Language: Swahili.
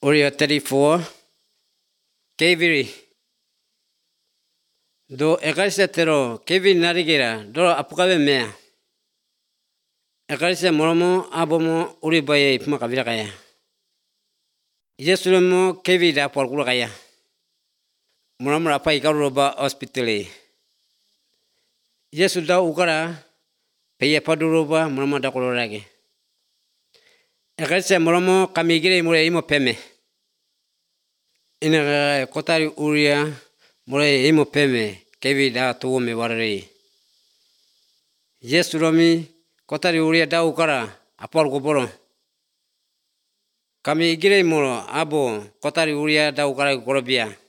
Uriah 34, Keviri. Do Ecclesia tero Keviri narigera do apukabe mea. Ecclesia moromo abomo uribaye ipuma kabila kaya. Yesulemo Keviri da porkula kaya. Moromo apa ikaruba hospitali. Yesul da ukara peya paduroba moromo da kolorage. Ecclesia moromo kamigire mure imo peme. Ina kotari Uriah mure imo peme Keviri da tuome warare. Yesu romi kotari Uriah da ukara apor goboro. Kami igire moro abo kotari Uriah da ukara korobia.